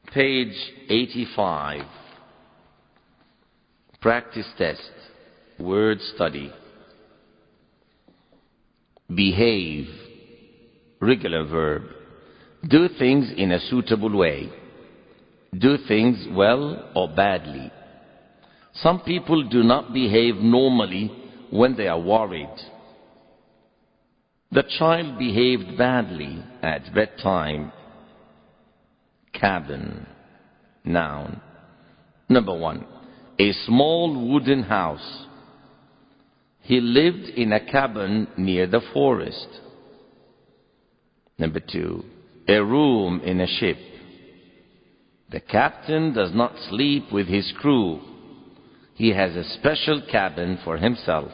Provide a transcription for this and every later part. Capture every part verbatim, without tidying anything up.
Page eighty-five. Practice test. Word study. Behave. Regular verb. Do things in a suitable way. Do things well or badly. Some people do not behave normally when they are worried. The child behaved badly at bedtime. Cabin. Noun. Number one. A small wooden house. He lived in a cabin near the forest. Number two. A room in a ship. The captain does not sleep with his crew. He has a special cabin for himself.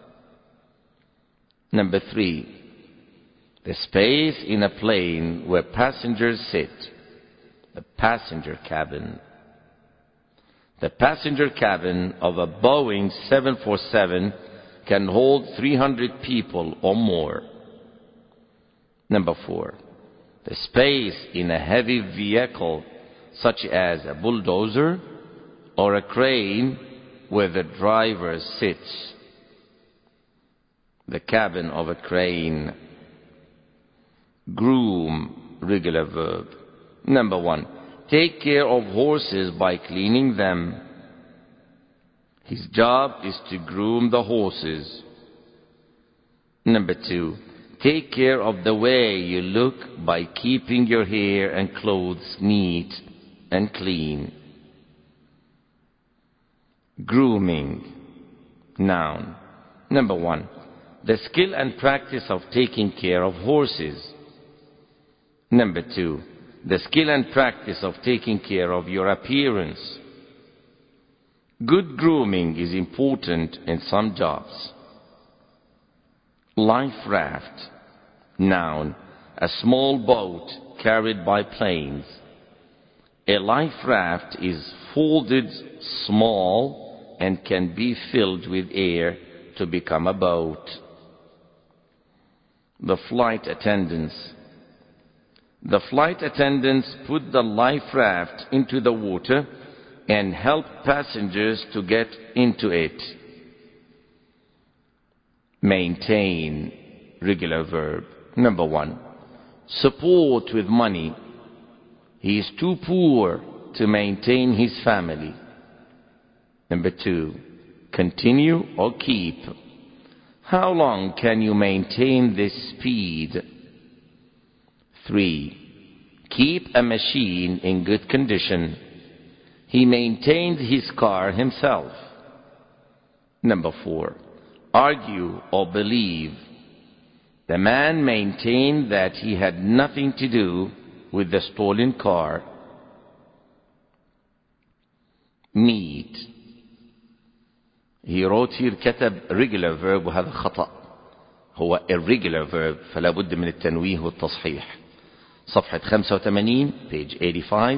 Number three. The space in a plane where passengers sit. The passenger cabin. The passenger cabin of a Boeing seven forty-seven can hold three hundred people or more. Number four. The space in a heavy vehicle such as a bulldozer or a crane where the driver sits. The cabin of a crane. Groom. Regular verb. Number one. Take care of horses by cleaning them. His job is to groom the horses. Number two. Take care of the way you look by keeping your hair and clothes neat and clean. Grooming. Noun. Number one. The skill and practice of taking care of horses. Number two. The skill and practice of taking care of your appearance. Good grooming is important in some jobs. Life raft. Noun. A small boat carried by planes. A life raft is folded small and can be filled with air to become a boat. The flight attendants. The flight attendants put the life raft into the water and help passengers to get into it. Maintain. Regular verb. Number one. Support with money. He is too poor to maintain his family. Number two. Continue or keep. How long can you maintain this speed? Three. Keep a machine in good condition. He maintained his car himself. Number four. Argue or believe. The man maintained that he had nothing to do with the stolen car. Meet. He wrote here كتب regular verb وهذا خطأ. هو irregular verb فلا بد من التنويه والتصحيح. صفحة خمسة وثمانين page eighty-five.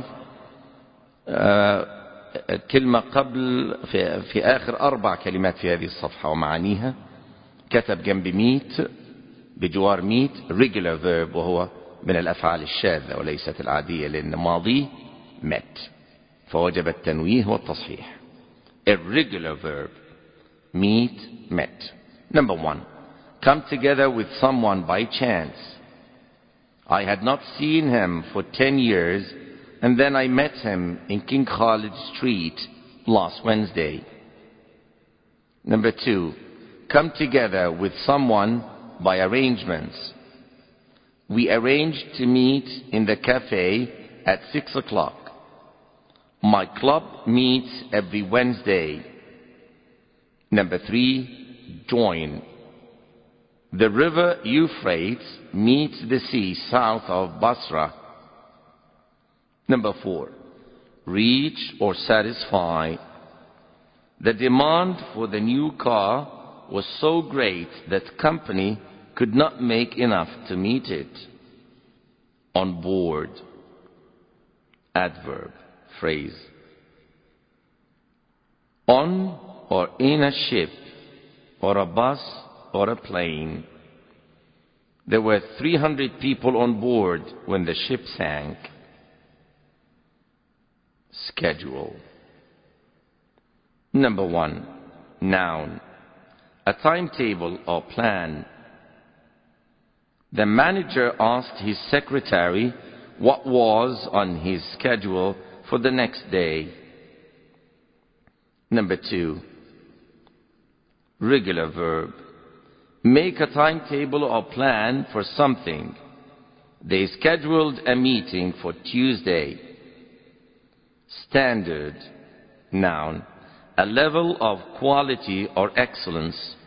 الكلمة قبل في, في آخر أربع كلمات في هذه الصفحة ومعانيها كتب جنب ميت بجوار ميت regular verb وهو من الأفعال الشاذة وليست العادية لأن ماضي met فوجب التنويه والتصحيح. Irregular verb. Meet, met. Number one. Come together with someone by chance. I had not seen him for ten years and then I met him in King Khalid Street last Wednesday. Number two. Come together with someone by arrangements. We arranged to meet in the cafe at six o'clock. My club meets every Wednesday. Number three. Join. The river Euphrates meets the sea south of Basra. Number four. Reach or satisfy. The demand for the new car was so great that company could not make enough to meet it. On board. Adverb. Phrase. On or in a ship or a bus or a plane. There were three hundred people on board when the ship sank. schedule. Number one, noun. A timetable or plan. The manager asked his secretary what was on his schedule for the next day. Number two, regular verb. Make a timetable or plan for something. They scheduled a meeting for Tuesday. Standard, noun. A level of quality or excellence